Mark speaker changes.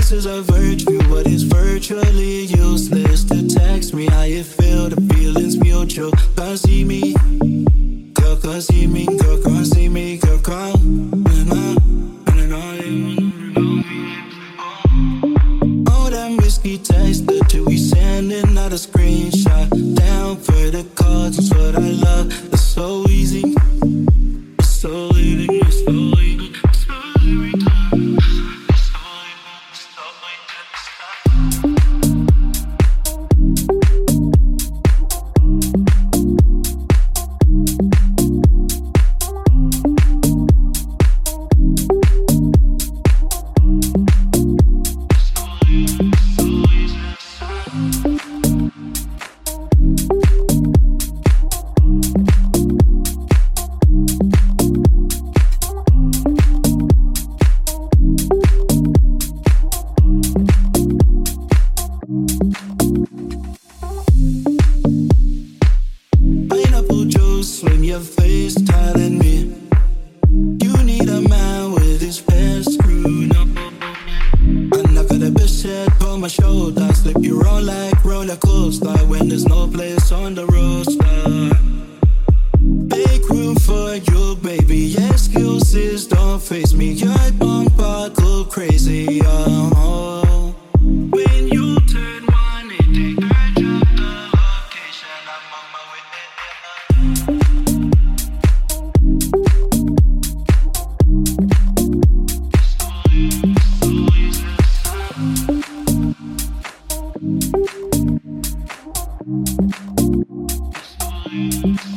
Speaker 1: is a virtue, but it's virtually useless to text me how you feel. The feeling's mutual. Can't see me, girl, can't see me, girl, can't see me, girl, can't. All that risky text that we sending out a screenshot. Down for the cards, it's what I love. It's so easy, it's so easy, it's so easy, it's so easy. Pineapple juice when your face telling me you need a man with his pants screwed up. And I got a bitch head on my shoulder, slip you around like roller coaster when there's no place on the roster. Make room for you, baby. Excuses don't face me. Your bumper go crazy. Oh. When you turn 180, I drop the location. I'm on my way there. So easy.